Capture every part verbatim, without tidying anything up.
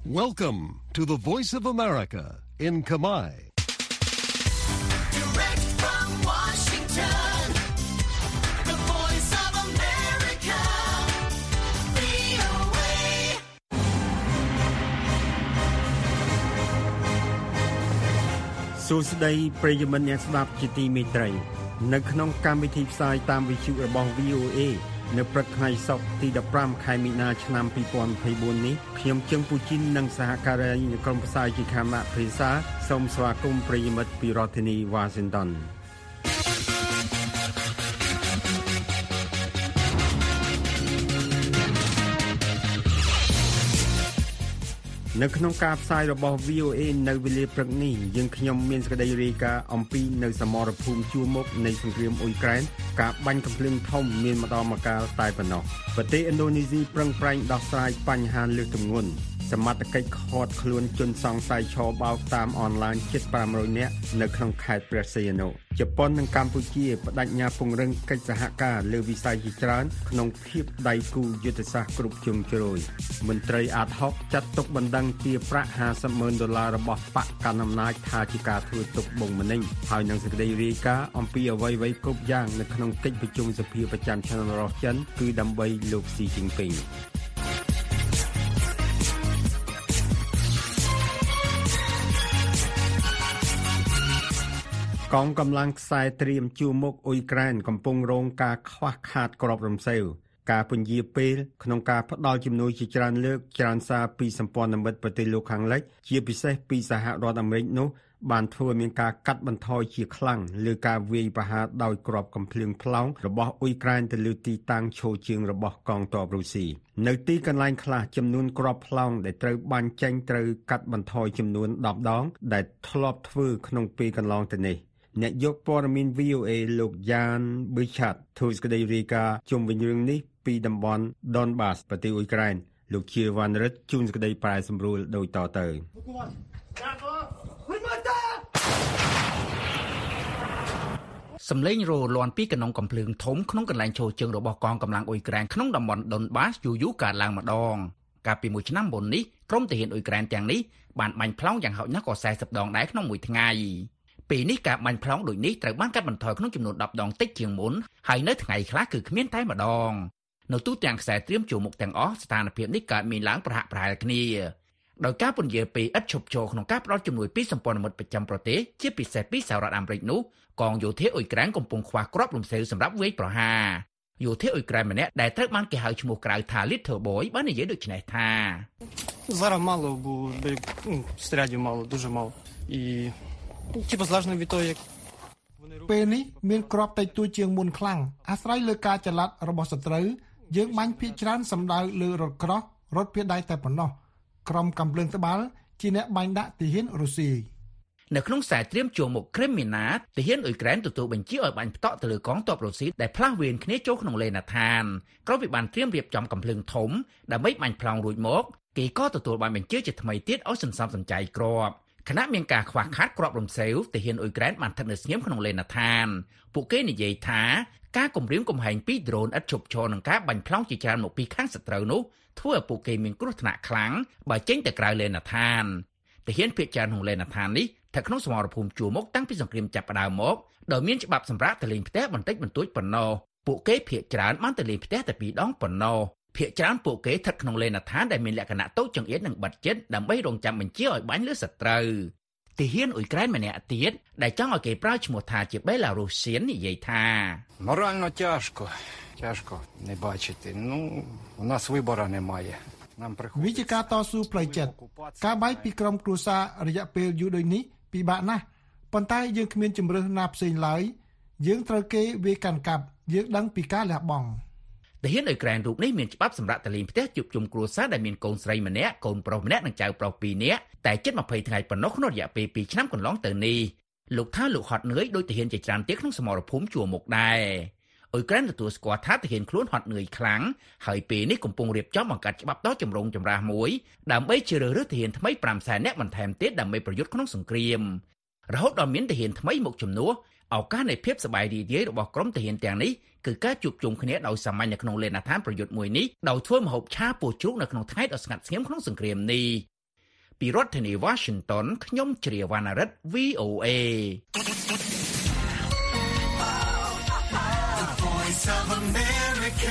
Welcome to the Voice of America in Kamai. Direct from Washington, the Voice of America, វី អូ เอសួស្តីប្រិយមិត្តអ្នកស្ដាប់ជាទីមេត្រីនៅក្នុងកម្មវិធីផ្សាយតាមវិទ្យុរបស់ វី អូ เอ នៅព្រឹកថ្ងៃសុក្រទីដប់ប្រាំខែមីនាឆ្នាំពីរពាន់ยี่สิบสี่នេះខ្ញុំជើងពូជីននិងសហការីនៃក្រុមផ្សាយជាខេមរៈភាសាសូមស្វាគមន៍ប្រិយមិត្តពីរដ្ឋធានី Washington នៅក្នុងការផ្សាយរបស់ វី អូ เอ នៅវេលាព្រឹកនេះយើងខ្ញុំមានសេចក្តីរាយការណ៍អំពីនៅសមរភូមិជួរមុខនៃសង្គ្រាមអ៊ុយក្រែនការបាញ់កាំភ្លើងធំមានម្ដងម្កាលតែប៉ុណ្ណោះប្រទេសឥណ្ឌូនេស៊ីប្រឹងប្រែងដោះស្រាយបញ្ហាលើសទម្ងន់សមត្ថកិច្ចឃាត់ខ្លួនជនសង្ស័យឆបោកតាមអនឡាញជិតfive hundredនាក់នៅក្នុងខេត្តព្រះសីហនុជប៉ុននិងកម្ពុជាបដិញ្ញាពង្រឹងកិច្ចសហការលើវិស័យជាច្រើនក្នុងភាពដៃគូយុទ្ធសាស្ត្រគ្រប់ជ្រុងជ្រោយមន្ត្រីអាតហុកចាត់ទុកបណ្ដឹងជាប្រាក់ห้าสิบหมื่นដុល្លាររបស់បកកណ្ដាលអំណាចថាជាការធ្វើទុកបុកម្នេញហើយនឹងសេចក្តីរាយការណ៍អំពីអ្វីៗគ្រប់យ៉ាងនៅក្នុងកិច្ចប្រជុំសភាប្រចាំឆ្នាំរបស់ចិនគឺដើម្បីលោកស៊ីជីនពីងកងកម្លាំងខ្សែត្រៀមជួរមុខអ៊ុយក្រែនកំពុងរងការខ្វះខាតគ្រាប់រំសេវការពន្យាពេលក្នុងការផ្ដល់ជំនួយជាច្រើនលើកច្រើនសារពីសម្ព័ន្ធមិត្តប្រទេសលោកខាងលិចជាពិសេសពីសហរដ្ឋអាមេរិកនោះបានធ្វើមានការកាត់បន្ថយជាខ្លាំងលើការវាយប្រហារដោយគ្រាប់កាំភ្លើងផ្លោងរបស់អ៊ុយក្រែនទៅលើទីតាំងឈរជើងរបស់កងទ័ពរុស្ស៊ីនៅទីកន្លែងខ្លះចំនួនគ្រាប់ផ្លោងដែលត្រូវបាញ់ចេញត្រូវកាត់បន្ថយចំនួនដប់ដងដែលធ្លាប់ធ្វើក្នុងពេលកន្លងទៅនេះអ្នកយកព័ត៌មាន វី អូ เอ លោកយ៉ានប៊ីឆាត់ធ្វើសេចក្តីរាយការណ៍ជុំវិញរឿងនេះពីតំបន់ Donbas ប្រទេសអ៊ុយក្រែនលោកជាវ៉ាន់រិតជួនសេចក្តីប្រែសម្រួលដូចតទៅសំឡេងរលាន់ពីកណ្ដុងកំភ្លើងធំក្នុងកន្លែងឈរជើងរបស់កងកម្លាំងអ៊ុយក្រែនក្នុងតំបន់ Donbas យូរយូរកើតឡើងម្ដងកាលពីមួយឆ្នាំមុននេះក្រុមទាហានអ៊ុយក្រែនទាំងនេះបានបាញ់ផ្លោងយ៉ាងហោចណាស់ក៏สี่สิบដងដែរក្នុងមួយថ្ងៃពេលនេះការបាញ់ផ្លោងដូចនេះត្រូវបានកាត់បន្ថយក្នុងចំនួនtenដងតិចជាងមុនហើយនៅថ្ងៃខ្លះគឺគ្មានតែម្ដងនៅទូទាំងខ្សែត្រៀមជួរមុខទាំងអស់ស្ថានភាពនេះកើតមានឡើងប្រហាក់ប្រហែលគ្នាដោយការពន្យាពេលឥតឈប់ឈរក្នុងការផ្ដល់ជំនួយពីសម្ព័ន្ធមិត្តប្រចាំប្រទេសជាពិសេសពីសហរដ្ឋអាមេរិកនោះកងយោធាអ៊ុយក្រែនកំពុងខ្វះគ្រាប់រំសេវសម្រាប់វាយប្រហារយោធាអ៊ុយក្រែនម្នាក់ដែលត្រូវបានគេហៅឈ្មោះក្រៅថា Little Boy បាននិយាយដូចនេះថា Зараз мало було, снарядів мало, дуже мало. І типу злажно від того, як ពេលនេះមានគ្រាប់តិចតួចជាងមុនខ្លាំងអាស្រ័យលើការចល័តរបស់សត្រូវយើងបាញ់ភាគច្រើនសម្ដៅលើរថក្រោះរថភេដៃតែប៉ុណ្ណោះក្រុមកំភ្លើងត្បាល់ជាអ្នកបាញ់ដាក់ទាហានរុស្ស៊ីនៅក្នុងខ្សែត្រៀមជួរមុខគ្រីមមីណាទាហានអ៊ុយក្រែនទទួលបញ្ជាឲ្យបាញ់ផ្តក់ទៅលើកងទ័ពរុស្ស៊ីដែលផ្លាស់វេនគ្នាចូលក្នុងលេនដ្ឋានក្រោយពីបានត្រៀមរៀបចំកំភ្លើងធំដើម្បីបាញ់ផ្លោងរួចមកគេក៏ទទួលបានបញ្ជាជាថ្មីទៀតឲ្យសន្សំសំចៃគ្រាប់ខណៈមានការខ្វះខាតគ្រាប់រំសេវទាហានអ៊ុយក្រែនបានស្ថិតនៅស្ងៀមក្នុងលេនដ្ឋានពួកគេនិយាយថាការគំរាមកំហែងពីដ្រូនឥតឈប់ឈរនឹងការបាញ់ផ្លោងជាច្រើនមកពីខាងសត្រូវនោះធ្វើឲ្យពួកគេមានគ្រោះថ្នាក់ខ្លាំងបើចេញទៅក្រៅលេនដ្ឋានទាហានភាគច្រើនក្នុងលេនដ្ឋាននេះស្ថិតក្នុងសមរភូមិជួរមុខតាំងពីសង្គ្រាមចាប់ផ្ដើមមកដោយមានច្បាប់សម្រាប់ទៅលេងផ្ទះបន្តិចបន្តួចប៉ុណ្ណោះពួកគេភាគច្រើនបានទៅលេងផ្ទះតែពីរដងប៉ុណ្ណោះភាគច្រើនពួកគេស្ថិតក្នុងលេនដ្ឋានដែលមានលក្ខណៈតូចចង្អៀតនិងបិទជិតដើម្បីរងចាំបញ្ជាឲ្យបាញ់លើសត្រូវទាហានអ៊ុយក្រែនម្នាក់ទៀតដែលចង់ឲ្យគេប្រើឈ្មោះថាជា Belarusian និយាយថា Морально тяжко, тяжко не бачити. Ну, у нас вибору немає. Нам приходиться វិជាការតស៊ូផ្លូវចិត្តការបែកពីក្រុមគ្រួសាររយៈពេលយូរដូចនេះពិបាកណាស់ប៉ុន្តែយើងគ្មានជំរើសណាផ្សេងឡើយយើងត្រូវគេវាកាន់កាប់យើងដឹងពីការលះបង់ទាហានអ៊ុយក្រែនរូបនេះមានច្បាប់សម្រាប់ទៅលេងផ្ទះជួបជុំគ្រួសារដែលមានកូនស្រីម្នាក់កូនប្រុសម្នាក់និងចៅប្រុសពីរនាក់តែជិតtwentyថ្ងៃប៉ុណ្ណោះក្នុងរយៈពេលtwoឆ្នាំកន្លងទៅនេះលោកថាលោកហត់នឿយដោយទាហានជាច្រើនទៀតក្នុងសមរភូមិជួរមុខដែរអ៊ុយក្រែនទទួលស្គាល់ថាទាហានខ្លួនហត់នឿយខ្លាំងហើយពេលនេះកំពុងរៀបចំបង្កើតច្បាប់ដ៏ចម្រូងចម្រាសមួយដើម្បីជ្រើសរើសទាហានថ្មីfiveសែននាក់បន្ថែមទៀតដើម្បីប្រយុទ្ធក្នុងសង្គ្រាមរហូតដល់មានទាហានថ្មីមកជំនួសឱកាសនៃភាពសប្បាយរីករាយរបស់ក្រុមទាហានទាំងនេះគឺការជួបជុំគ្នាដោយសាមញ្ញនៅក្នុងលេនដ្ឋានប្រយុទ្ធមួយនេះដោយធ្វើម្ហូបឆាពោះជ្រូកនៅក្នុងថ្ងៃដ៏ស្ងាត់ស្ងៀមក្នុងសង្គ្រាមនេះពីរដ្ឋធានី Washington ខ្ញុំជ្រាវណ្ណរិទ្ធ V O A Voice of America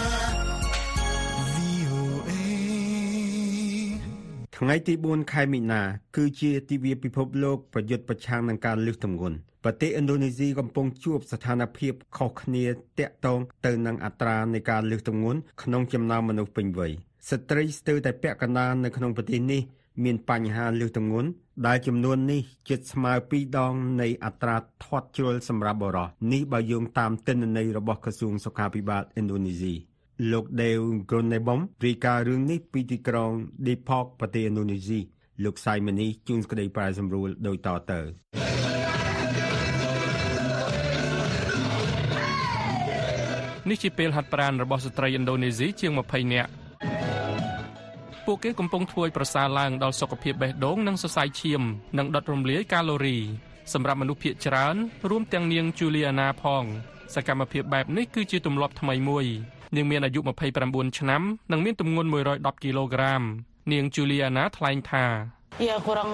ថ្ងៃទីបួនខែមីនាគឺជាទិវាពិភពលោកប្រយុទ្ធប្រឆាំងនឹងការលើសទម្ងន់ប្រទេសឥណ្ឌូនេស៊ីកំពុងជួបស្ថានភាពខុសគ្នាទាក់ទងទៅនឹងអត្រានៃការលើសទម្ងន់ក្នុងចំណោមមនុស្សពេញវ័យស្ត្រីស្ទើរតែពាក់កណ្ដាលនៅក្នុងប្រទេសនេះមានបញ្ហាលើសទម្ងន់ដែលចំនួននេះជិតស្មើពីរដងនៃអត្រាធាត់ជ្រុលសម្រាប់បុរសនេះបើយោងតាមទិន្នន័យរបស់ក្រសួងសុខាភិបាលឥណ្ឌូនេស៊ីលោក Dew Gronebom រាយការណ៍រឿងនេះពីទីក្រុង Depok ប្រទេសឥណ្ឌូនេស៊ីលោកសៃម៉ានីជួនក្តីប្រែសម្រួលដោយតទៅនេះជាពេលហាត់ប្រាណរបស់ស្ត្រីឥណ្ឌូនេស៊ីជាងម្ភៃនាក់ពួកគេកំពុងធ្វើឲ្យប្រសើរឡើងដល់សុខភាពបេះដូងនិងសរសៃឈាមនិងដុតរំលាយកាឡូរីសម្រាប់មនុស្សភាគច្រើនរួមទាំងនាង Juliana ផងសកម្មភាពបែបនេះគឺជាទម្លាប់ថ្មីមួយនាងមានអាយុម្ភៃប្រាំបួនឆ្នាំនិងមានទម្ងន់មួយរយដប់គីឡូក្រាមនាង Juliana ថ្លែងថា Ya kurang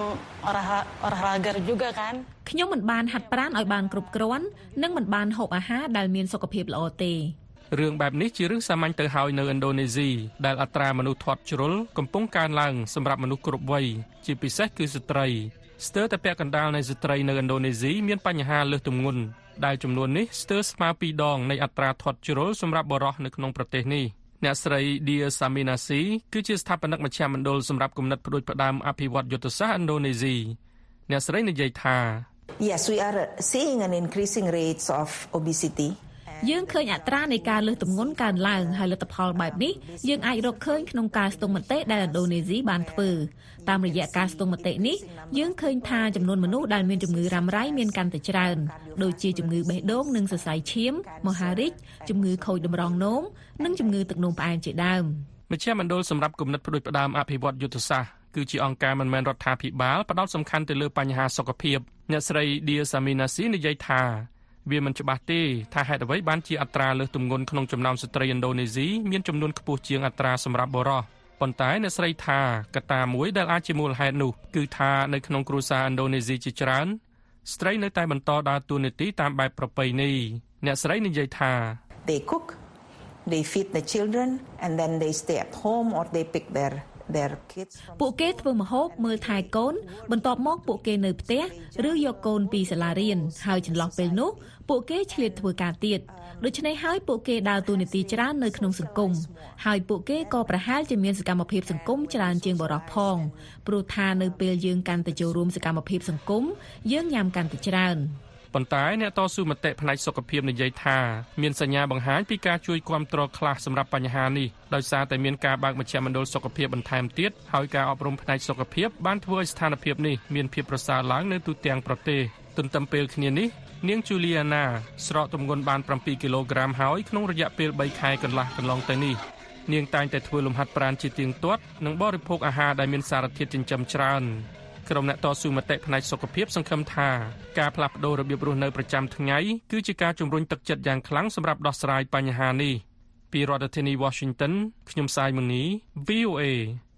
olahraga juga kan ខ្ញុំមិនបានហាត់ប្រាណឲ្យបានគ្រប់គ្រាន់និងមិនបានហូបអាហារដែលមានសុខភាពល្អទេរឿងបែបនេះជារឿងសាមញ្ញទៅហើយនៅឥណ្ឌូនេស៊ីដែលអត្រាមនុស្សធាត់ជ្រុលកំពុងកើនឡើងសម្រាប់មនុស្សគ្រប់វ័យជាពិសេសគឺស្ត្រីស្ទើរតែពាក់កណ្ដាលនៃស្ត្រីនៅឥណ្ឌូនេស៊ីមានបញ្ហាលើសទម្ងន់ដែលចំនួននេះស្ទើរស្មើពីរដងនៃអត្រាធាត់ជ្រុលសម្រាប់បុរសនៅក្នុងប្រទេសនេះអ្នកស្រី Dia Saminasi គឺជាស្ថាបនិកមជ្ឈមណ្ឌលសម្រាប់គំនិតផ្ដួចផ្ដើមអភិវឌ្ឍយុទ្ធសាស្ត្រឥណ្ឌូនេស៊ីអ្នកស្រីនិយាយថា Yes we are seeing an increasing rates of obesity យើងឃើញអត្រានៃការលើសទម្ងន់កើនឡើងហើយលទ្ធផលបែបនេះយើងអាចរកឃើញក្នុងការស្ទង់មតិដែលឥណ្ឌូនេស៊ីបានធ្វើតាមរយៈការស្ទង់មតិនេះយើងឃើញថាចំនួនមនុស្សដែលមានជំងឺរ៉ាំរ៉ៃមានកាន់តែច្រើនដូចជាជំងឺបេះដូងនិងសរសៃឈាមមហារីកជំងឺខូចតម្រងនោមនិងជំងឺទឹកនោមផ្អែមជាដើមមជ្ឈមណ្ឌលសម្រាប់គំនិតផ្ដួចផ្ដើមអភិវឌ្ឍយុទ្ធសាស្ត្រគឺជាអង្គការមិនមែនរដ្ឋាភិបាលផ្ដោតសំខាន់ទៅលើបញ្ហាសុខភាពអ្នកស្រី Dia Saminasi និយាយថាវាមិនច្បាស់ទេថាហេតុអ្វីបានជាអត្រាលើសទម្ងន់ក្នុងចំណោមស្ត្រីឥណ្ឌូនេស៊ីមានចំនួនខ្ពស់ជាងអត្រាសម្រាប់បុរសប៉ុន្តែអ្នកស្រីថាកត្តាមួយដែលអាចជាមូលហេតុនោះគឺថានៅក្នុងគ្រួសារឥណ្ឌូនេស៊ីជាច្រើនស្ត្រីនៅតែបន្តដើរតួនាទីតាមបែបប្រពៃណីអ្នកស្រីនិយាយថា They cook they feed the children and then they stay at home or they pick their their kids ពួកគេធ្វើម្ហូបមើលថែកូនបន្ទាប់មកពួកគេនៅផ្ទះឬយកកូនពីសាលារៀនហើយចន្លោះពេលនោះពួកគេឆ្លៀតធ្វើការទៀតដូច្នេះហើយពួកគេដើរតួនាទីច្រើននៅក្នុងសង្គមហើយពួកគេក៏ប្រហែលជាមានសកម្មភាពសង្គមច្រើនជាងបុរសផងព្រោះថានៅពេលយើងកាន់តែចូលរួមសកម្មភាពសង្គមយើងញ៉ាំកាន់តែច្រើនប៉ុន្តែអ្នកតស៊ូមតិផ្នែកសុខភាពនិយាយថាមានសញ្ញាបង្ហាញពីការជួយគាំទ្រខ្លះសម្រាប់បញ្ហានេះដោយសារតែមានការបើកមជ្ឈមណ្ឌលសុខភាពបន្ថែមទៀតហើយការអប់រំផ្នែកសុខភាពបានធ្វើឲ្យស្ថានភាពនេះមានភាពប្រសើរឡើងនៅទូទាំងប្រទេសទន្ទឹមពេលគ្នានេះនាង Juliana ស្រកទម្ងន់បានប្រាំពីរគីឡូក្រាមហើយក្នុងរយៈពេលបីខែកន្លះកន្លងទៅនេះនាងតែងតែធ្វើលំហាត់ប្រាណជាទៀងទាត់និងបរិភោគអាហារដែលមានសារធាតុចិញ្ចឹមច្រើនក្រុមអ្នកតស៊ូមតិផ្នែកសុខភាពសង្ឃឹមថាការផ្លាស់ប្តូររបៀបរស់នៅប្រចាំថ្ងៃគឺជាការជំរុញទឹកចិត្តយ៉ាងខ្លាំងសម្រាប់ដោះស្រាយបញ្ហានេះពីរដ្ឋធានី Washington ខ្ញុំសាយមុនី V O A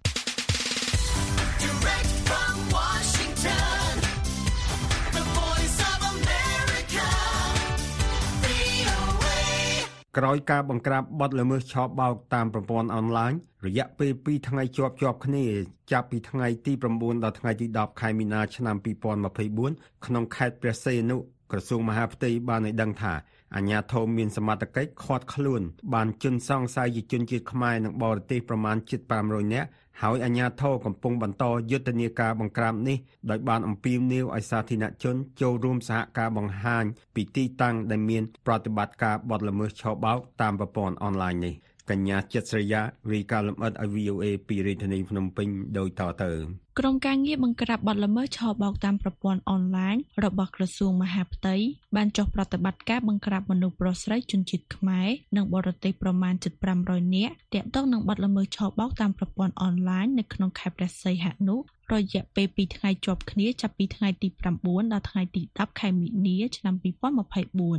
Direct from Washington The Voice of America V O A ក្រោយការបង្ក្រាបបទល្មើសឆបោកតាមប្រព័ន្ធអនឡាញរយៈពេលពីរថ្ងៃជាប់ជាប់គ្នាចាប់ពីថ្ងៃទីប្រាំបួនដល់ថ្ងៃទីដប់ខែមីនាឆ្នាំពីរពាន់ម្ភៃបួនក្នុងខេត្តព្រះសីហនុក្រសួងមហាផ្ទៃបានឲ្យដឹងថាអាជ្ញាធរមានសមត្ថកិច្ចឃាត់ខ្លួនបានជនសង្ស័យជាជនជាតិខ្មែរនិងបរទេសប្រមាណជិតប្រាំរយនាក់ហើយអាជ្ញាធរកំពុងបន្តយុទ្ធនាការបង្ក្រាបនេះដោយបានអំពាវនាវឲ្យសាធារណជនចូលរួមសហការបង្ហាញពីទីតាំងដែលមានប្រតិបត្តិការបទល្មើសឆបោកតាមប្រព័ន្ធអនឡាញនេះកញ្ញាចិត្តស្រីយ៉ារាយការណ៍លម្អិតឲ្យ V O A ពីរាជធានីភ្នំពេញដោយតទៅក្រុមការងារបង្ក្រាបបទល្មើសឆបោកតាមប្រព័ន្ធអនឡាញរបស់ក្រសួងមហាផ្ទៃបានចុះប្រតិបត្តិការបង្ក្រាបមនុស្សប្រុសស្រីជនជាតិខ្មែរនិងបរទេសប្រមាណជិតប្រាំរយនាក់ទាក់ទងនឹងបទល្មើសឆបោកតាមប្រព័ន្ធអនឡាញនៅក្នុងខេត្តព្រះសីហនុរយៈពេលពីរថ្ងៃជាប់គ្នាចាប់ពីថ្ងៃទីប្រាំបួនដល់ថ្ងៃទីដប់ខែមីនាឆ្នាំពីរពាន់ម្ភៃបួន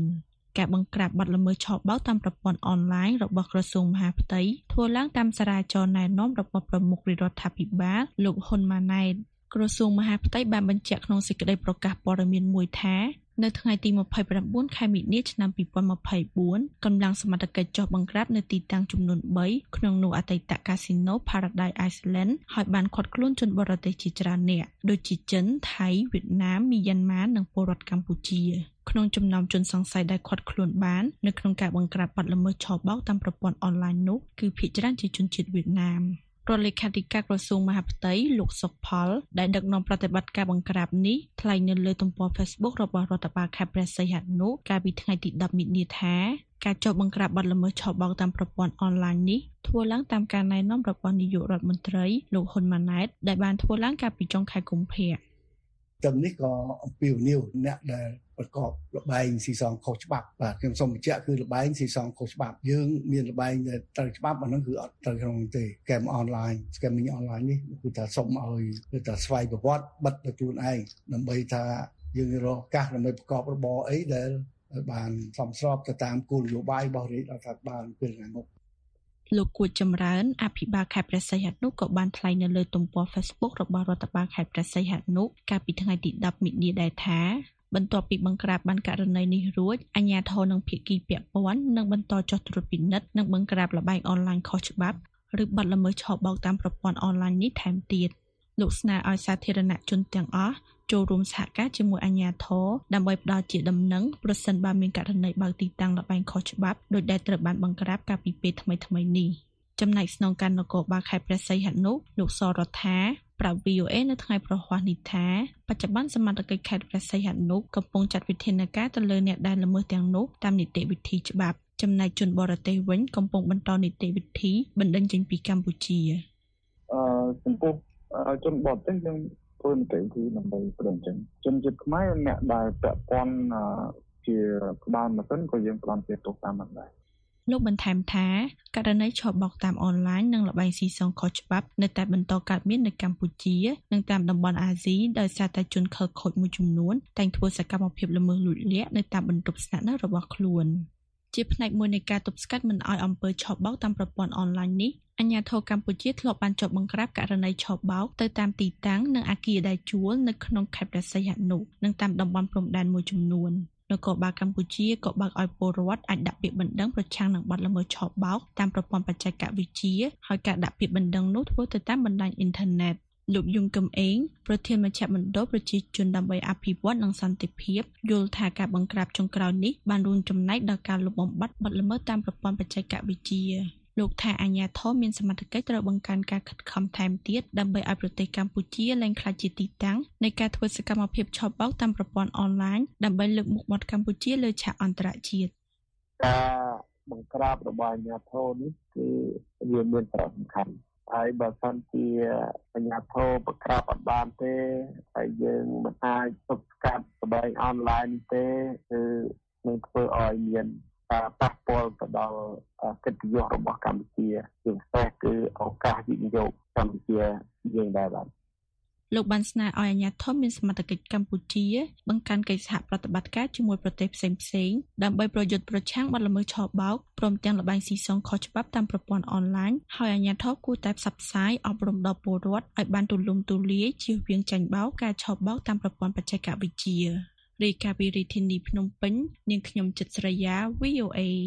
ការបង្ក្រាបបទល្មើសឆបោកតាមប្រព័ន្ធអនឡាញរបស់ក្រសួងមហាផ្ទៃធ្វើឡើងតាមសារាចរណែនាំរបស់ប្រមុខរដ្ឋាភិបាលលោកហ៊ុនម៉ាណែតក្រសួងមហាផ្ទៃបានបញ្ជាក់ក្នុងសេចក្តីប្រកាសព័ត៌មានមួយថានៅថ្ងៃទីម្ភៃប្រាំបួនខែមីនាឆ្នាំពីរពាន់ម្ភៃបួនកម្លាំងសមត្ថកិច្ចចុះបង្ក្រាបនៅទីតាំងចំនួនបីក្នុងនោះអតីតកាស៊ីណូ Paradise Island ហើយបានឃាត់ខ្លួនជនបរទេសជាច្រើននាក់ដូចជាចិនថៃវៀតណាមមីយ៉ាន់ម៉ានិងពលរដ្ឋកម្ពុជាក្នុងចំណោមជនសង្ស័យដែលឃាត់ខ្លួនបាននៅក្នុងការបង្ក្រាបបទល្មើសឆបោកតាមប្រព័ន្ធអនឡាញនោះគឺភាគច្រើនជាជនជាតិវៀតណាមរដ្ឋលេខាធិការក្រសួងមហាផ្ទៃលោកសុកផលដែលដឹកនាំប្រតិបត្តិការបង្ក្រាបនេះថ្លែងនៅលើទំព័រ Facebook របស់រដ្ឋបាលខេត្តព្រះសីហនុកាលពីថ្ងៃទីដប់មីនាថាការចុះបង្ក្រាបបទល្មើសឆបោកតាមប្រព័ន្ធអនឡាញនេះធ្វើឡើងតាមការណែនាំរបស់នាយករដ្ឋមន្ត្រីលោកហ៊ុនម៉ាណែតដែលបានធ្វើឡើងកាលពីចុងខែកុម្ភៈទាំងនេះក៏អំពាវនាវអ្នកដែលប្រកបលបែងស៊ីសងខុសច្បាប់បាទខ្ញុំសូមបញ្ជាក់គឺលបែងស៊ីសងខុសច្បាប់យើងមានលបែងដែលត្រូវច្បាប់អានោះគឺអត់ត្រូវក្នុងទេហ្គេមអនឡាញ scamming អនឡាញនេះគឺថាសុំឲ្យគឺថាស្វ័យប្រវត្តិបិទទៅខ្លួនឯងដើម្បីថាយើងរកឱកាសដើម្បីប្រកបរបរអីដែលបានសមស្របទៅតាមគោលនយោបាយរបស់រាជរដ្ឋាភិបាលពេលថ្ងៃមុខលោកគួចចម្រើនអភិបាលខេត្តព្រះសីហនុក៏បានថ្លែងនៅលើទំព័រ Facebook របស់រដ្ឋបាលខេត្តព្រះសីហនុកាលពីថ្ងៃទីដប់មីនាដែរថាបន្ទាប់ពីបង្ក្រាបបានករណីនេះរួចអាជ្ញាធរនិងភាគីពាក់ព័ន្ធនឹងបន្តចុះត្រួតពិនិត្យនិងបង្ក្រាបល្បែងអនឡាញខុសច្បាប់ឬបទល្មើសឆបោកតាមប្រព័ន្ធអនឡាញនេះថែមទៀតលោកស្នើឲ្យសាធារណជនទាំងអស់ចូលរួមសហការជាមួយអាជ្ញាធរដើម្បីផ្ដល់ជាដំណឹងប្រសិនបើមានករណីបើកទីតាំងល្បែងខុសច្បាប់ដោយដែលត្រូវបានបង្ក្រាបកាលពីពេលថ្មីៗនេះចំណែកស្នងការនគរបាលខេត្តព្រះសីហនុលោកសរដ្ឋាប្រាប់ វី អូ អេ នៅថ្ងៃប្រហ័សនេះថាបច្ចុប្បន្នសមត្ថកិច្ចខេត្តព្រះសីហនុកំពុងចាត់វិធានការទៅលើអ្នកដែលល្មើសទាំងនោះតាមនីតិវិធីច្បាប់ចំណែកជនបរទេសវិញកំពុងបន្តនីតិវិធីបណ្តេញចេញពីកម្ពុជាអឺចំពោះជនបរទេសយើងធ្វើនីតិវិធីដើម្បីប្រឹងចឹងជនជាតិខ្មែរអ្នកដែលពាក់ព័ន្ធជាក្បាលម៉ាស៊ីនក៏យើងផ្តន្ទាទោសតាមហ្នឹងដែរលោកបន្ថែមថាករណីឆបោកតាមអនឡាញនិងល្បែងស៊ីសងខុសច្បាប់នៅតែបន្តកើតមាននៅកម្ពុជានិងតាមតំបន់អាស៊ីដោយសារតែជនខិលខូចមួយចំនួនតែងធ្វើសកម្មភាពល្មើសលួចលាក់នៅតាមបន្ទប់ស្នាក់នៅរបស់ខ្លួនជាផ្នែកមួយនៃការទប់ស្កាត់មិនឲ្យអំពើឆបោកតាមប្រព័ន្ធអនឡាញនេះអាជ្ញាធរកម្ពុជាធ្លាប់បានចុះបង្ក្រាបករណីឆបោកទៅតាមទីតាំងនិងអគារដែលជួលនៅក្នុងខេត្តព្រះសីហនុនិងតាមតំបន់ព្រំដែនមួយចំនួននគរបាលកម្ពុជាក៏បើកឲ្យពលរដ្ឋអាចដាក់ពាក្យបណ្ដឹងប្រឆាំងនឹងបទល្មើសឆបោកតាមប្រព័ន្ធបច្ចេកវិទ្យាហើយការដាក់ពាក្យបណ្ដឹងនោះធ្វើទៅតាមបណ្ដាញអ៊ីនធឺណិតលោកយងកំអេងប្រធានមជ្ឈមណ្ឌលប្រជាជនដើម្បីអភិវឌ្ឍនិងសន្តិភាពយល់ថាការបង្ក្រាបចុងក្រោយនេះបានរួមចំណែកដល់ការលុបបំបាត់បទល្មើសតាមប្រព័ន្ធបច្ចេកវិទ្យាលោកថាអាជ្ញាធរមានសមត្ថកិច្ចត្រូវបង្កើនការខិតខំថែមទៀតដើម្បីឲ្យប្រទេសកម្ពុជាឡើងក្លាយជាទីតាំងនៃការធ្វើសកម្មភាពឆបោកតាមប្រព័ន្ធអនឡាញដើម្បីលើកមុខមាត់កម្ពុជាលើឆាកអន្តរជាតិការបង្ក្រាបរបស់អាជ្ញាធរនេះគឺវាមានសារៈសំខាន់ហើយបើសិនជាអាជ្ញាធរបង្ក្រាបអត់បានទេហើយយើងមិនអាចទប់ស្កាត់ល្បែងអនឡាញទេគឺនឹងធ្វើឲ្យមានប៉ះពាល់ទៅដល់កិត្តិយសរបស់កម្ពុជាជាពិសេសគឺឱកាសវិនិយោគកម្ពុជាយើងដែរបាទលោកបានស្នើឲ្យអាជ្ញាធរមានសមត្ថកិច្ចកម្ពុជាបង្កើនកិច្ចសហប្រតិបត្តិការជាមួយប្រទេសផ្សេងៗដើម្បីប្រយុទ្ធប្រឆាំងបទល្មើសឆបោកព្រមទាំងល្បែងស៊ីសងខុសច្បាប់តាមប្រព័ន្ធអនឡាញហើយអាជ្ញាធរគួរតែផ្សព្វផ្សាយអប់រំដល់ពលរដ្ឋឲ្យបានទូលំទូលាយជៀសវាងចាញ់បោកការឆបោកតាមប្រព័ន្ធបច្ចេកវិទ្យារាយការណ៍ពីរាជធានីភ្នំពេញនាងខ្ញុំចិត្តស្រីយ៉ា វី អូ អេ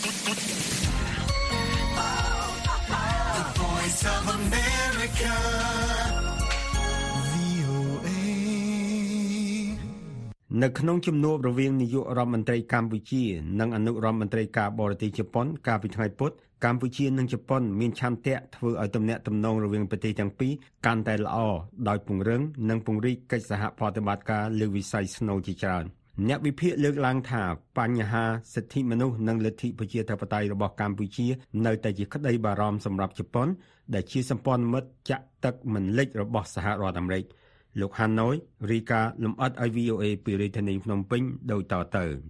The Voice of America នៅក្នុងជំនួបរវាងនាយករដ្ឋមន្ត្រីកម្ពុជានិងអនុរដ្ឋមន្ត្រីការបរទេសជប៉ុនកាលពីថ្ងៃពុធកម្ពុជានិងជប៉ុនមានឆន្ទៈធ្វើឲ្យទំនាក់ទំនងរវាងប្រទេសទាំងពីរកាន់តែល្អដោយពង្រឹងនិងពង្រីកកិច្ចសហប្រតិបត្តិការលើវិស័យស្នូលជាច្រើនអ្នកវិភាគលើកឡើងថាបញ្ហាសិទ្ធិមនុស្សនិងលទ្ធិប្រជាធិបតេយ្យរបស់កម្ពុជានៅតែជាក្តីបារម្ភសម្រាប់ជប៉ុនដែលជាសម្ព័ន្ធមិត្តចាក់ទឹកមិនលិចរបស់សហរដ្ឋអាមេរិកលោកហាណូយរីកាលំអិតឲ្យ វី អូ អេ ពីរាជធានីភ្នំពេញដូចតទៅ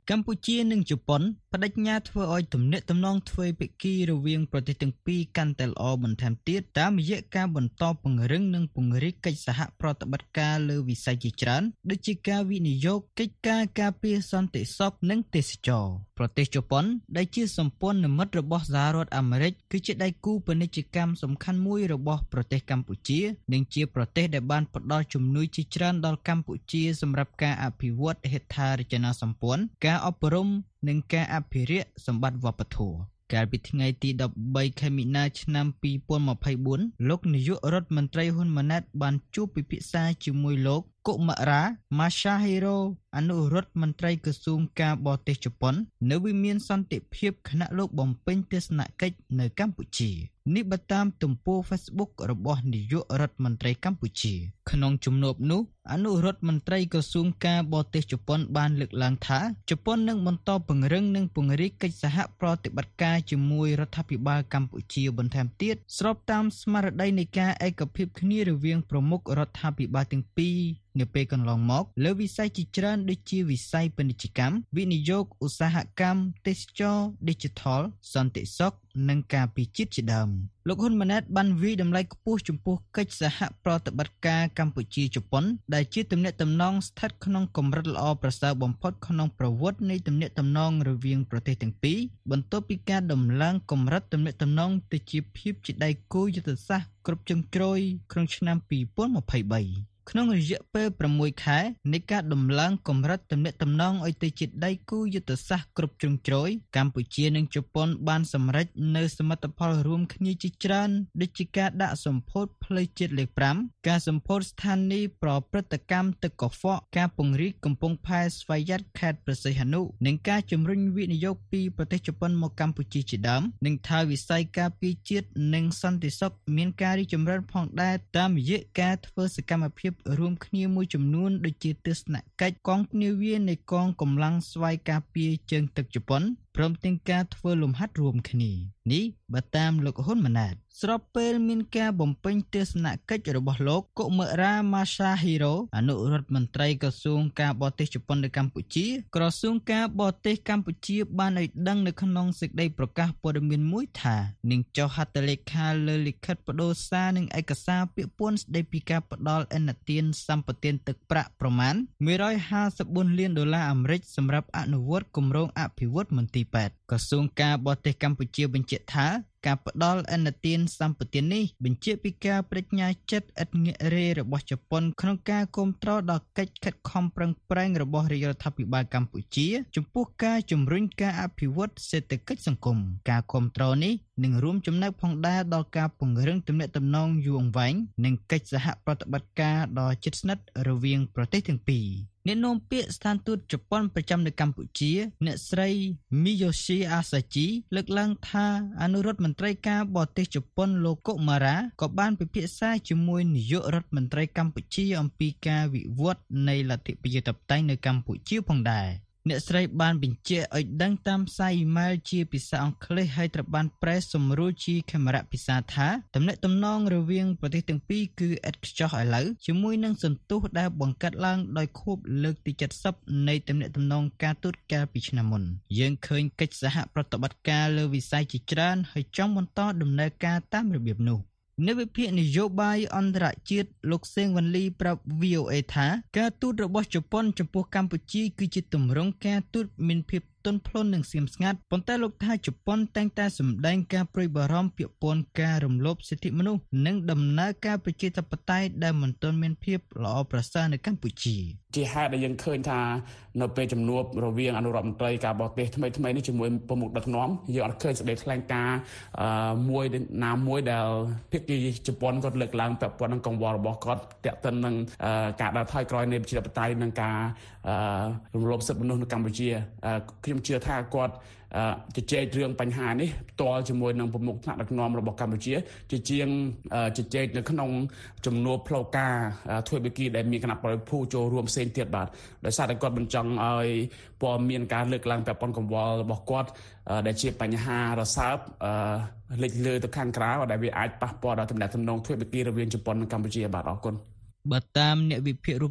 កម្ពុជានិងជប៉ុនបដិញ្ញាធ្វើឲ្យទំនាក់ទំនងទ្វេភាគីរវាងប្រទេសទាំងពីរកាន់តែល្អបន្ថែមទៀតតាមរយៈការបន្តពង្រឹងនិងពង្រីកកិច្ចសហប្រតិបត្តិការលើវិស័យជាច្រើនដូចជាការវិនិយោគកិច្ចការការពារសន្តិសុខនិងទេសចរណ៍ប្រទេសជប៉ុនដែលជាសម្ព័ន្ធមិត្តរបស់សហរដ្ឋអាមេរិកគឺជាដៃគូពាណិជ្ជកម្មសំខាន់មួយរបស់ប្រទេសកម្ពុជានិងជាប្រទេសដែលបានផ្ដល់ជំនួយជាច្រើនដល់កម្ពុជាសម្រាប់ការអភិវឌ្ឍហេដ្ឋារចនាសម្ព័ន្ធការអប់រំនិងការអភិរក្សសម្បត្តិវប្បធម៌កាលពីថ្ងៃទីដប់បីខែមីនាឆ្នាំពីរពាន់ម្ភៃបួនលោកនាយករដ្ឋមន្ត្រីហ៊ុនម៉ាណែតបានជួបពិភាក្សាជាមួយលោកកុមារ៉ា Masahiro អនុរដ្ឋមន្ត្រីក្រសួងការបរទេសជប៉ុននៅវិមានសន្តិភាពខណៈលោកបំពេញទស្សនកិច្ចនៅកម្ពុជានេះបើតាមទំព័រ Facebook របស់នាយករដ្ឋមន្ត្រីកម្ពុជាក្នុងជំនួបនោះអនុរដ្ឋមន្ត្រីក្រសួងការបរទេសជប៉ុនបានលើកឡើងថាជប៉ុននឹងបន្តពង្រឹងនិងពង្រីកកិច្ចសហប្រតិបត្តិការជាមួយរដ្ឋាភិបាលកម្ពុជាបន្ថែមទៀតស្របតាមស្មារតីនៃការឯកភាពគ្នារវាងប្រមុខរដ្ឋាភិបាលទាំងពីរនៅពេលកន្លងមកលើវិស័យជាច្រើនដូចជាវិស័យពាណិជ្ជកម្មវិនិយោគឧស្សាហកម្មទេសចរណ៍ Digital សន្តិសុខនិងការពារជាតិជាដើមលោកហ៊ុនម៉ាណែតបានវិយតម្លៃខ្ពស់ចំពោះកិច្ចសហប្រតិបត្តិការកម្ពុជាជប៉ុនដែលជាទំនាក់ទំនងស្ថិតក្នុងកម្រិតល្អប្រសើរបំផុតក្នុងប្រវត្តិនៃទំនាក់ទំនងរវាងប្រទេសទាំងពីរបន្ទាប់ពីការដំឡើងកម្រិតទំនាក់ទំនងទៅជាភាពជាដៃគូយុទ្ធសាស្ត្រគ្រប់ជ្រុងជ្រោយក្នុងឆ្នាំពីរពាន់ម្ភៃបីក្នុងរយៈពេលប្រាំមួយខែនៃការដំឡើងកម្រិតទំនាក់ទំនងឲ្យទៅជាដៃគូយុទ្ធសាស្ត្រគ្រប់ជ្រុងជ្រោយកម្ពុជានិងជប៉ុនបានសម្រេចនូវសមិទ្ធផលរួមគ្នាជាច្រើនដូចជាការដាក់សម្ពោធផ្លូវជាតិលេខប្រាំការសម្ពោធស្ថានីយ៍ប្រព្រឹត្តកម្មទឹកកខ្វក់ការពង្រីកកំពង់ផែស្វយ័តខេត្តព្រះសីហនុនិងការជំរុញវិនិយោគពីប្រទេសជប៉ុនមកកម្ពុជាជាដើមនិងថាវិស័យការពារជាតិនិងសន្តិសុខមានការរីកចម្រើនផងដែរតាមរយៈការធ្វើសកម្មភាពរួមគ្នាមួយចំនួនដូចជាទស្សនកិច្ចកងនាវានៃកងកម្លាំងស្វ័យការពារជើងទឹកជប៉ុនព្រមទាំងការធ្វើលំហាត់រួមគ្នានេះបើតាមលោកហ៊ុនម៉ាណែតស្របពេលមានការបំពេញទស្សនកិច្ចរបស់លោកកុមារ៉ា Masahiro អនុរដ្ឋមន្ត្រីក្រសួងការបរទេសជប៉ុននៅកម្ពុជាក្រសួងការបរទេសកម្ពុជាបានឲ្យដឹងនៅក្នុងសេចក្តីប្រកាសព័ត៌មានមួយថានឹងចុះហត្ថលេខាលើលិខិតបដូរសារនិងឯកសារពាក្យពន្ធស្តីពីការផ្ដល់ឥណទានសម្បទានទឹកប្រាក់ប្រមាណមួយរយហាសិបបួនលានដុល្លារអាមេរិកសម្រាប់អនុវត្តគម្រោងអភិវឌ្ឍមន្ទីរពេទ្យក្រសួងការបរទេសកម្ពុជាបញ្ជាក់ថាការផ្ដល់ឥណទានសម្បទាននេះបញ្ជាក់ពីការបដិញ្ញាចិត្តឥតងាករេរបស់ជប៉ុនក្នុងការគាំទ្រដល់កិច្ចខិតខំប្រឹងប្រែងរបស់រាជរដ្ឋាភិបាលកម្ពុជាចំពោះការជំរុញការអភិវឌ្ឍសេដ្ឋកិច្ចសង្គមការគាំទ្រនេះនឹងរួមចំណែកផងដែរដល់ការពង្រឹងទំនាក់ទំនងយូរអង្វែងនិងកិច្ចសហប្រតិបត្តិការដ៏ជិតស្និទ្ធរវាងប្រទេសទាំងពីរអ្នកនាំពាក្យស្ថានទូតជប៉ុនប្រចាំនៅកម្ពុជាអ្នកស្រី Miyoshi Asachi លើកឡើងថាអនុរដ្ឋមន្ត្រីការបរទេសជប៉ុនលោកកុមារ៉ាក៏បានពិភាក្សាជាមួយនាយករដ្ឋមន្ត្រីកម្ពុជាអំពីការវិវត្តនៃលទ្ធិប្រជាធិបតេយ្យនៅកម្ពុជាផងដែរអ្នកស្រីបានបញ្ជាក់ឲ្យដឹងតាមសារអ៊ីមែលជាភាសាអង់គ្លេសហើយត្រូវបានប្រែសម្រួលជាខេមរៈភាសាថាទំនាក់ទំនងរវាងប្រទេសទាំងពីរគឺឥតខ្ចោះឥឡូវជាមួយនឹងសន្ទុះដែលបង្កើតឡើងដោយខួបលើកទីเจ็ดสิบនៃទំនាក់ទំនងការទូតកាលពីឆ្នាំមុនយើងឃើញកិច្ចសហប្រតិបត្តិការលើវិស័យជាច្រើនហើយចង់បន្តដំណើរការតាមរបៀបនោះនៅវិភាគនយោបាយអន្តរជាតិលោកសេងវ៉ាន់លីប្រាប់ វី អូ អេ ថាការទូតរបស់ជប៉ុនចំពោះកម្ពុជាគឺជាទម្រង់ការទូតមានភាពទន់ភ្លន់និងស្ងៀមស្ងាត់ប៉ុន្តែលោកថាជប៉ុនតែងតែសម្ដែងការព្រួយបារម្ភពាក់ព័ន្ធការរំលោភសិទ្ធិមនុស្សនិងដំណើរការប្រជាធិបតេយ្យដែលមិនទាន់មានភាពល្អប្រសើរនៅកម្ពុជាជាហេតុដែលយើងឃើញថានៅពេលជំនួបរវាងអនុរដ្ឋមន្ត្រីការបរទេសថ្មីថ្មីនេះជាមួយប្រមុខដឹកនាំយើងអត់ឃើញសេចក្តីថ្លែងការណ៍មួយណាមួយដែលភាគីជប៉ុនគាត់លើកឡើងពាក់ព័ន្ធនឹងកង្វល់របស់គាត់ទាក់ទិននឹងការដើរថយក្រោយនៃប្រជាធិបតេយ្យនិងការរំលោភសិទ្ធិមនុស្សនៅកម្ពុជាខ្ញុំជឿថាគាត់ជជែករឿងបញ្ហានេះផ្ទាល់ជាមួយនឹងប្រមុខថ្នាក់ដឹកនាំរបស់កម្ពុជាជាជាងជជែកនៅក្នុងជំនួបផ្លូវការទ្វេភាគីដែលមានគណៈបរិភូចូលរួមផ្សេងទៀតបាទដោយសារតែគាត់បញ្ចង់ឲ្យព័ត៌មានការលើកឡើងពាក់ព័ន្ធកង្វល់របស់គាត់ដែលជាបញ្ហារសើបលេចលើទៅខាងក្រៅដែលវាអាចប៉ះពាល់ដល់ទំនាក់ទំនងទ្វេភាគីរវាងជប៉ុននិងកម្ពុជាបាទអរគុណបើតាមអ្នកវិភាគរូបនេះ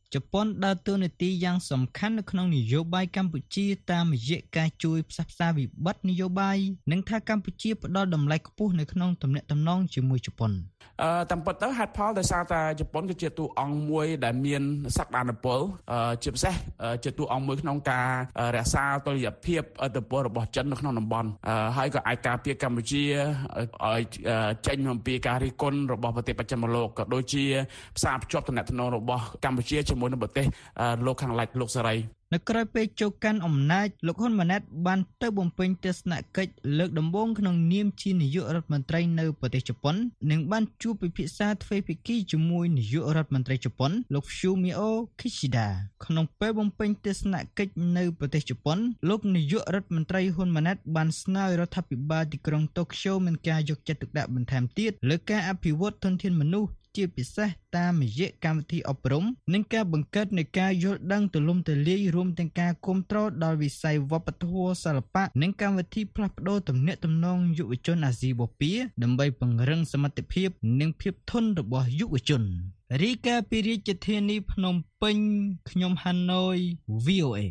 ជប៉ុនដើរតួនាទីយ៉ាងសំខាន់នៅក្នុងនយោបាយកម្ពុជាតាមរយៈការជួយផ្សះផ្សាវិបត្តិនយោបាយនិងថាកម្ពុជាផ្ដល់តម្លៃខ្ពស់នៅក្នុងទំនាក់ទំនងជាមួយជប៉ុនអឺតាមពិតទៅហេតុផលដោយសារតែជប៉ុនគឺជាតួអង្គមួយដែលមានសក្តានុពលជាពិសេសជាតួអង្គមួយក្នុងការរក្សាតុល្យភាពឥទ្ធិពលរបស់ចិននៅក្នុងតំបន់ហើយក៏អាចការពារកម្ពុជាឲ្យចេញអំពីការរិះគន់របស់ប្រទេសបច្ចិមលោកក៏ដូចជាផ្សារភ្ជាប់ទំនាក់ទំនងរបស់កម្ពុជាជាមួយនឹងប្រទេសលោកខាងលិចលោកសេរីនៅក្រៅពេលចូលកាន់អំណាចលោកហ៊ុនម៉ាណែតបានទៅបំពេញទស្សនកិច្ចលើកដំបូងក្នុងនាមជានាយករដ្ឋមន្ត្រីនៅប្រទេសជប៉ុននិងបានជួបពិភាក្សាទ្វេភាគីជាមួយនាយករដ្ឋមន្ត្រីជប៉ុនលោក Fumio Kishida ក្នុងពេលបំពេញទស្សនកិច្ចនៅប្រទេសជប៉ុនលោកនាយករដ្ឋមន្ត្រីហ៊ុនម៉ាណែតបានស្នើរដ្ឋាភិបាលទីក្រុងតូក្យូមានការយកចិត្តទុកដាក់បន្ថែមទៀតលើការអភិវឌ្ឍធនធានមនុស្សជាពិសេសតាមរយៈកម្មវិធីអប់រំនិងការបង្កើតនៃការយល់ដឹងទូលំទូលាយរួមទាំងការគាំទ្រដល់វិស័យវប្បធម៌សិល្បៈនិងកម្មវិធីផ្លាស់ប្តូរទំនាក់ទំនងយុវជនអាស៊ីបូព៌ាដើម្បីពង្រឹងសមត្ថភាពនិងភាពធន់របស់យុវជនរីកាពីរាជធានីភ្នំពេញខ្ញុំហាណូយ វី អូ អេ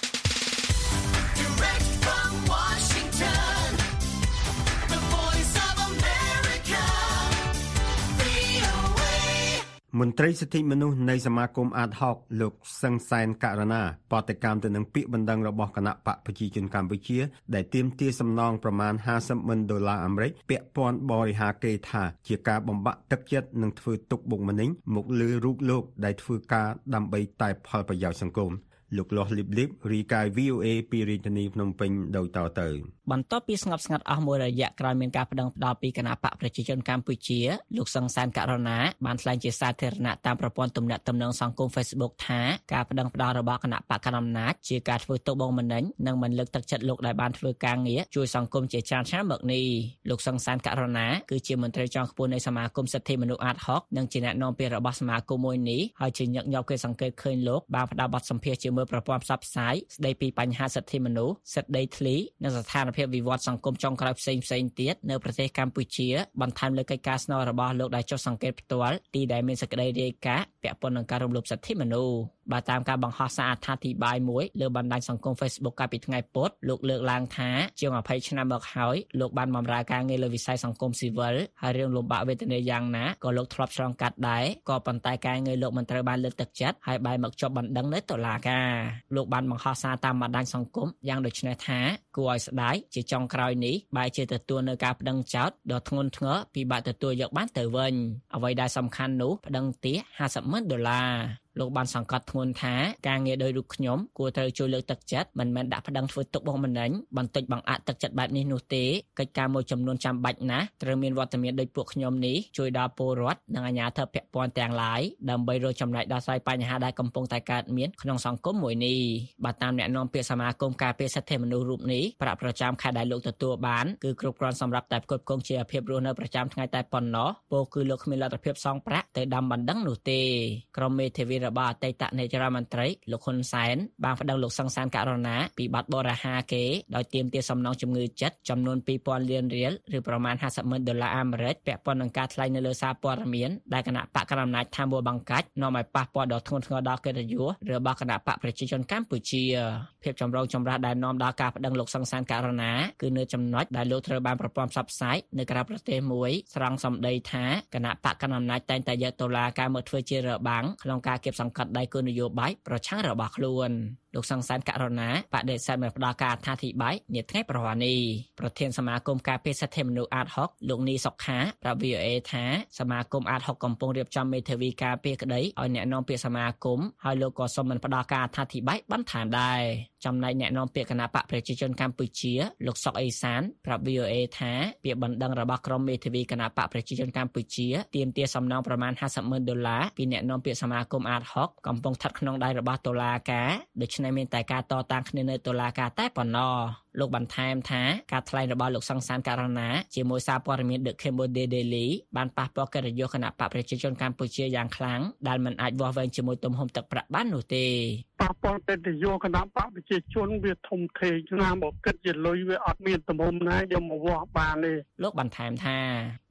មន្ត្រីសិទ្ធិមនុស្សនៃសមាគមអាតហុកលោកសឹងសែនករណាបដកម្មទៅនឹងពាក្យបណ្ដឹងរបស់គណៈបកប្រជាជនកម្ពុជាដែលទាមទារសំណងប្រមាណห้าสิบម៉ឺនដុល្លារអាមេរិកពាក់ព័ន្ធបរិហាកេថាជាការបំបាក់ទឹកចិត្តនិងធ្វើទុកបុកម្នេញមកលើរូបលោកដែលធ្វើការដើម្បីតែផលប្រយោជន៍សង្គមលោកលាស់លីបលីបរីកាយ វី អូ អេ ពីរាជធានីភ្នំពេញដោយតទៅបន្ទាប់ពីស្ងប់ស្ងាត់អស់មួយរយៈក្រោយមានការប្តឹងផ្តល់ពីគណៈបកប្រជាជនកម្ពុជាលោកសង្សានករណាបានថ្លែងជាសាធារណៈតាមប្រព័ន្ធទំនាក់ទំនងសង្គម Facebook ថាការប្តឹងផ្តល់របស់គណៈបកកណ្ដាលអំណាចជាការធ្វើទុកបុកម្នេញនិងមិនលើកទឹកចិត្តលោកដែលបានធ្វើការងារជួយសង្គមជាច្រើនឆ្នាំមកនេះលោកសង្សានករណាគឺជាមន្ត្រីជាន់ខ្ពស់នៃសមាគមសិទ្ធិមនុស្សអាតហុកនិងជាអ្នកនាំពាក្យរបស់សមាគមមួយនេះហើយជាញឹកញាប់គេសង្កេតឃើញលោកបានផ្តល់បទសម្ភាសន៍ជាមួយប្រព័ន្ធផ្សព្វផ្សាយស្ដីពីបញ្ហាសិទ្ធិមនុស្សសិទ្ធិដីធ្លីនិងស្ថានភាពវិវត្តសង្គមចុងក្រោយផ្សេងផ្សេងទៀតនៅប្រទេសកម្ពុជាបន្ថែមលើកិច្ចការស្នើរបស់លោកដែលចុះសង្កេតផ្ទាល់ទីដែលមានសេចក្តីរាយការណ៍ពាក់ព័ន្ធនឹងការរំលោភសិទ្ធិមនុស្សបើតាមការបង្ហោះសារអត្ថាធិប្បាយមួយលើបណ្ដាញសង្គម Facebook កាលពីថ្ងៃពុធលោកលើកឡើងថាជាងยี่สิบឆ្នាំមកហើយលោកបានបម្រើការងារលើវិស័យសង្គមស៊ីវិលហើយរឿងលំបាកវេទនាយ៉ាងណាក៏លោកធ្លាប់ឆ្លងកាត់ដែរក៏ប៉ុន្តែការងារលោកមិនត្រូវបានលើកទឹកចិត្តហើយបែរមកជាប់បណ្ដឹងនៅតុលាការលោកបានបង្ហោះសារតាមបណ្ដាញសង្គមយ៉ាងដូចនេះថាគួរឲ្យស្ដាយជាចុងក្រោយនេះបែរជាទទួលនៅការប្តឹងចោទដ៏ធ្ងន់ធ្ងរពីបាក់ទទួលយកបានទៅវិញអ្វីដែលសំខាន់នោះប្តឹងទារห้าสิบម៉ឺនដុល្លារលោកបានសង្កត់ធ្ងន់ថាការងារដោយរូបខ្ញុំគួរត្រូវជួយលើកទឹកចិត្តមិនមែនដាក់ប្តឹងធ្វើទុកបុកម្នេញបន្តិចបង្អាក់ទឹកចិត្តបែបនេះនោះទេកិច្ចការមួយចំនួនចាំបាច់ណាស់ត្រូវមានវត្តមានដូចពួកខ្ញុំនេះជួយដល់ពលរដ្ឋនិងអាជ្ញាធរពាក់ព័ន្ធទាំងឡាយដើម្បីរកចំណែកដោះស្រាយបញ្ហាដែលកំពុងតែកើតមានក្នុងសង្គមមួយនេះបើតាមអ្នកនាំពាក្យសមាគមការពារសិទ្ធិមនុស្សរូបនេះប្រាក់ប្រចាំខែដែលលោកទទួលបានគឺគ្រប់គ្រាន់សម្រាប់តែផ្គត់ផ្គង់ជីវភាពរស់នៅប្រចាំថ្ងៃតែប៉ុណ្ណោះពោលគឺលោកគ្មានលទ្ធភាពសងប្រាក់ទៅដាំបណ្ដឹងនោះទេក្រុមមេធាវីរបស់អតីតនាយករដ្ឋមន្ត្រីលោកហ៊ុនសែនបានប្តឹងលោកសង្សានករណាពីបទបរិហាកេដោយទាមទារសំណងជំងឺចិត្តចំនួនពីរពាន់លានរៀលឬប្រមាណห้าสิบម៉ឺនដុល្លារអាមេរិកពាក់ព័ន្ធនឹងការថ្លែងនៅលើសារព័ត៌មានដែលគណៈបកកណ្ដាលអំណាចថាមួយបង្កាច់នាំឲ្យប៉ះពាល់ដល់ធ្ងន់ធ្ងរដល់កិត្តិយសរបស់គណៈបកប្រជាជនកម្ពុជាភាពចម្រូងចម្រាសដែលនាំដល់ការប្តឹងលោកសង្សានករណាគឺនៅចំណុចដែលលោកត្រូវបានប្រព័ន្ធផ្សព្វផ្សាយនៅក្រៅប្រទេសមួយស្រង់សម្ដីថាគណៈបកកណ្ដាលអំណាចតែងតែយកតុលាការមកធ្វើជារបាំងក្នុងការគៀបសង្កត់ដៃគោលនយោបាយប្រឆាំងរបស់ខ្លួនលោកសង្សានករណាបដិសេធមិនផ្ដល់ការអត្ថាធិប្បាយនាថ្ងៃប្រហ័ននេះប្រធានសមាគមការពារសិទ្ធិមនុស្សអាតហុកលោកនីសុខាប្រាប់ វី អូ អេ ថាសមាគមអាតហុកកំពុងរៀបចំមេធាវីការពារក្តីឲ្យអ្នកនាំពាក្យសមាគមហើយលោកក៏សូមមិនផ្ដល់ការអត្ថាធិប្បាយបន្ថែមដែរចំណែកអ្នកនាំពាក្យគណៈបកប្រជាជនកម្ពុជាលោកសុកអេសានប្រាប់ វី អូ អេ ថាពាក្យបណ្ដឹងរបស់ក្រុមមេធាវីគណៈបកប្រជាជនកម្ពុជាទាមទារសំណងប្រមាណห้าสิบម៉ឺនដុល្លារពីអ្នកនាំពាក្យសមាគមអាតហុកកំពុងស្ថិតក្នុងដៃរបស់តុលាការដូច្នេះមានតែការតតាំងគ្នានៅតុលាការតែប៉ុណ្ណោះលោកបន្ថែមថាការថ្លែងរបស់លោកសង្សានករណាជាមួយសារព័ត៌មាន The Cambodia Daily បានប៉ះពាល់កិត្តិយសគណៈបកប្រជាជនកម្ពុជាយ៉ាងខ្លាំងដែលមិនអាចវាស់វែងជាមួយទំហំទឹកប្រាក់បាននោះទេប៉ះពាល់កិត្តិយសគណៈបកប្រជាជនវាធំធេងណាស់មកគិតជាលុយវាអត់មានទំហំណាយកមកវាស់បានទេលោកបន្ថែមថា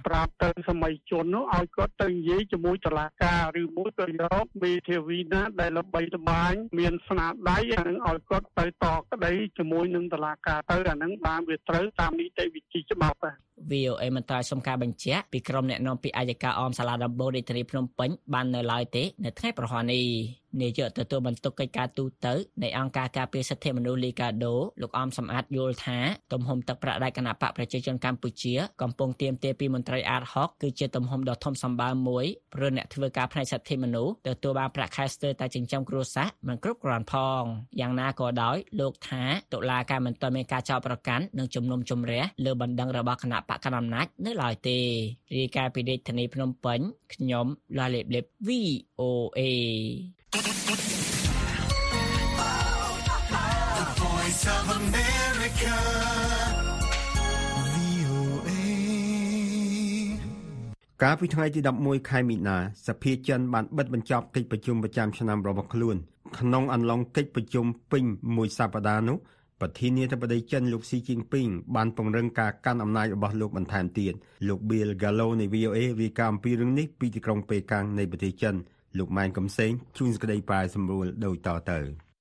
ប្រាប់ទៅសម័យជននោះឲ្យគាត់ទៅនិយាយជាមួយតុលាការឬមួយក៏យកមេធាវីណាដែលល្បីល្បាញមានស្នាដៃអានឹងឲ្យគាត់ទៅតក្តីជាមួយនឹងតុលាការទៅអានឹងបានវាត្រូវតាមនីតិវិធីច្បាប់ដែរវី អូ เอ មិនត្រូវសុំការបញ្ជាក់ពីក្រុមអ្នកនាំពាក្យអាយកាអមសាលាដំបូងរាជធានីភ្នំពេញបាននៅឡើយទេនៅថ្ងៃប្រហ័ននេះនាយកទទួលបន្ទុកកិច្ចការទូតនៃអង្គការការពារសិទ្ធិមនុស្សលីកាដូលោកអំសំអាតយល់ថាទំហំទឹកប្រាក់ដែលគណៈបកប្រជាជនកម្ពុជាកំពុងទាមទារពីមន្ត្រីអាតហុកគឺជាទំហំដ៏ធំសម្បើមមួយព្រោះអ្នកធ្វើការផ្នែកសិទ្ធិមនុស្សទទួលបានប្រាក់ខែស្ទើរតែចិញ្ចឹមគ្រួសារមិនគ្រប់គ្រាន់ផងយ៉ាងណាក៏ដោយលោកថាតុលាការមិនទាន់មានការចោទប្រកាន់និងជំនុំជម្រះលើបណ្ដឹងរបស់គណៈបកកណ្ដាលអំណាចនៅឡើយទេរាយការណ៍ពីរាជធានីភ្នំពេញខ្ញុំឡាលេបលេប វី អូ เอ The Voice of America វី អូ เอកាលពីថ្ងៃទីដប់មួយខែមីនាសភាចិនបានបិទបញ្ចប់កិច្ចប្រជុំប្រចាំឆ្នាំរបស់ខ្លួនក្នុងអំឡុងកិច្ចប្រជុំពេញមួយសប្តាហ៍នោះប្រធានាធិបតីចិនលោកស៊ីជីនពីងបានពង្រឹងការកាន់អំណាចរបស់លោកបន្ថែមទៀតលោក Bill Gallo នៃ វី អូ เอ រាយការណ៍អំពីរឿងនេះពីទីក្រុងប៉េកាំងនៃប្រទេសចិនលោកម៉ែនកំសែងជួនសេចក្តីប្រាយសម្រួលដូចតទៅ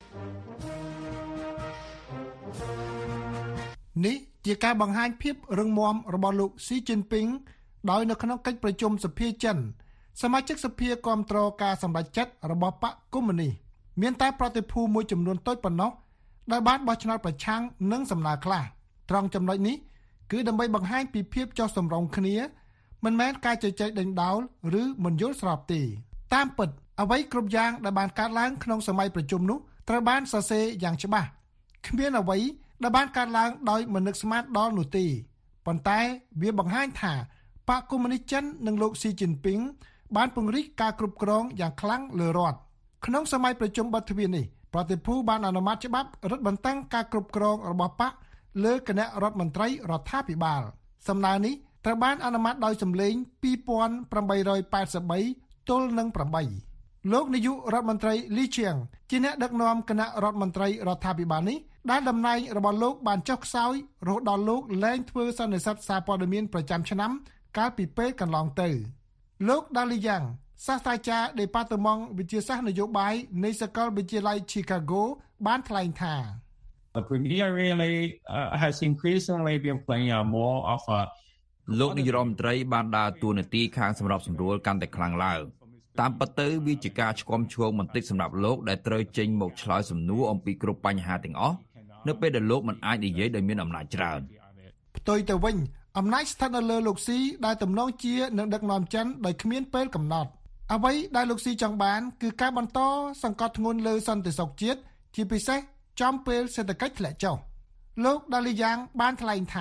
នេះជាការបង្ហាញភាពរឹងមាំរបស់លោកស៊ីជីនពីងដោយនៅក្នុងកិច្ចប្រជុំសភាចិនសមាជិកសភាគាំទ្រការសម្រេចចិត្តរបស់បកកុម្មុយនីសមានតែប្រតិភូមួយចំនួនតូចប៉ុណ្ណោះដែលបានបោះឆ្នោតប្រឆាំងនឹងសំណើខ្លះត្រង់ចំណុចនេះគឺដើម្បីបង្ហាញពីភាពចុះសម្រុងគ្នាមិនមែនការជជែកដេញដោលឬមិនយល់ស្របទេតាមពិតអ្វីគ្រប់យ៉ាងដែលបានកើតឡើងក្នុងសម័យប្រជុំនោះត្រូវបានសរសេរយ៉ាងច្បាស់គ្មានអ្វីដែលបានកើតឡើងដោយមិននឹកស្មានដល់នោះទេប៉ុន្តែវាបង្ហាញថាបកកុម្មុយនីសចិននិងលោកស៊ីជីនពីងបានពង្រីកការគ្រប់គ្រងយ៉ាងខ្លាំងលើរដ្ឋក្នុងសម័យប្រជុំបទទ្វារនេះប្រតិភូបានអនុម័តច្បាប់រឹតបន្តឹងការគ្រប់គ្រងរបស់បកលើគណៈរដ្ឋមន្ត្រីរដ្ឋាភិបាលសំណើនេះត្រូវបានអនុម័តដោយសម្លេងពីរពាន់ប្រាំបីរយប៉ែតសិបបីទល់នឹងប្រាំបីលោកនាយករដ្ឋមន្ត្រីលីជៀងជាអ្នកដឹកនាំគណៈរដ្ឋមន្ត្រីរដ្ឋាភិបាលនេះដែលតំណែងរបស់លោកបានចុះខ្សោយរហូតដល់លោកលែងធ្វើសន្និសីទសារព័ត៌មានប្រចាំឆ្នាំកាលពីពេលកន្លងទៅលោកដាលីយ៉ាងសាស្ត្រាចារ្យដេប៉ាតឺម៉ង់វិទ្យាសាស្ត្រនយោបាយនៃសាកលវិទ្យាល័យ Chicago បានថ្លែងថា The premier really uh, has increasingly been playing a more of a លោកនាយរដ្ឋមន្ត្រីបានដើរតួនាទីខាងសម្របសម្រួលកាន់តែខ្លាំងឡើងតាមពិតទៅវាជាការឆ្គាំឆ្គងបន្តិចសម្រាប់លោកដែលត្រូវចេញមកឆ្លើយសំណួរអំពីគ្រប់បញ្ហាទាំងអស់នៅពេលដែលលោកមិនអាចនិយាយដោយមានអំណាចច្រើនផ្ទុយទៅវិញអំណាចស្ថិតនៅលើលោកស៊ីដែលទំនងជានឹងដឹកនាំចិនដោយគ្មានពេលកំណត់អ្វីដែលលោកស៊ីចង់បានគឺការបន្តសង្កត់ធ្ងន់លើសន្តិសុខជាតិជាពិសេសចំពេលសេដ្ឋកិច្ចធ្លាក់ចុះលោកដាលីយ៉ាងបានថ្លែងថា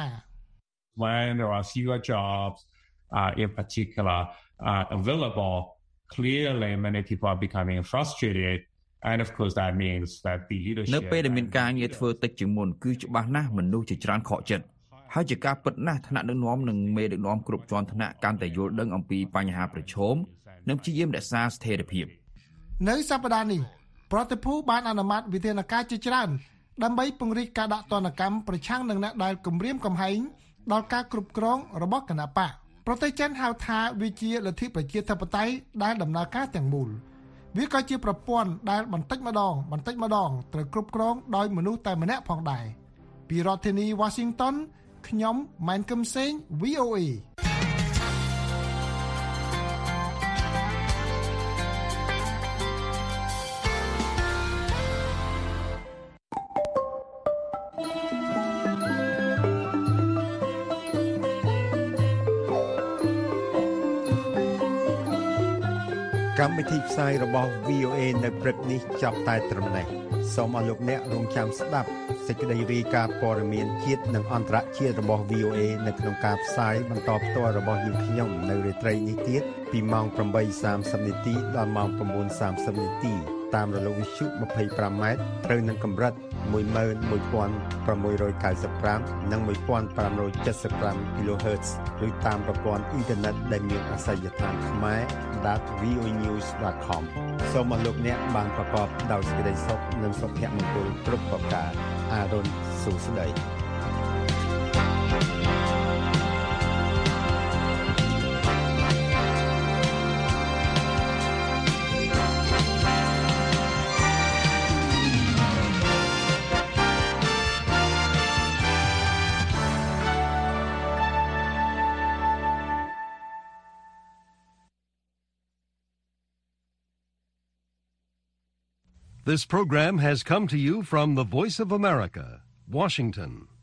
When there are fewer jobs uh, in particular uh, available clearly many people are becoming frustrated and of course that means that the leadership នៅពេលដែលមានការងារធ្វើតិចជាងមុនគឺច្បាស់ណាស់មនុស្សជាច្រើនខកចិត្តហើយជាការពិតណាស់ថ្នាក់ដឹកនាំនិងមេដឹកនាំគ្រប់ជាន់ថ្នាក់កាន់តែយល់ដឹងអំពីបញ្ហាប្រឈមនិងព្យាយាមរក្សាស្ថិរភាពនៅសប្តាហ៍នេះប្រតិភូបានអនុម័តវិធានការជាច្រើនដើម្បីពង្រីកការដាក់ទណ្ឌកម្មប្រឆាំងនឹងអ្នកដែលគំរាមកំហែងដល់ការគ្រប់គ្រងរបស់គណបកប្រទេសចិនហៅថាវាជាលទ្ធិប្រជាធិបតេយ្យដែលដំណើរការទាំងមូលវាក៏ជាប្រព័ន្ធដែលបន្តិចម្ដងបន្តិចម្ដងត្រូវគ្រប់គ្រងដោយមនុស្សតែម្នាក់ផងដែរពីរដ្ឋធានី Washington ខ្ញុំម៉ែនកឹមសេង វី អូ เอកម្មវិធីផ្សាយរបស់ វី អូ เอ នៅព្រឹកនេះចាប់តែត្រឹមនេះសូមអរលោកអ្នករងចាំស្ដាប់សេចក្តីរាយការណ៍ព័ត៌មានជាតិនិងអន្តរជាតិរបស់ វី អូ เอ នៅក្នុងការផ្សាយបន្តផ្ទាល់របស់យើងខ្ញុំនៅរាត្រីនេះទៀតពីម៉ោង ប្រាំបីសាមសិប នាទីដល់ម៉ោង ៩ សាមសិប នាទីតាមរលកវិទ្យុ ยี่สิบห้า ម៉ែត្រត្រូវនឹងកម្រិត một nghìn một trăm sáu mươi lăm និង một nghìn năm trăm bảy mươi lăm គីឡូហឺតซ์ ឬតាមប្រព័ន្ធអ៊ីនធឺណិតដែលមានអាសយដ្ឋានខ្មែរ ដត វី អូ news ដត com សូមអរលោកអ្នកបានប្រកបដោយសេចក្តីសុខនិងសុភមង្គលគ្រប់ប្រការអារុនសួស្តី This program has come to you from the Voice of America, Washington.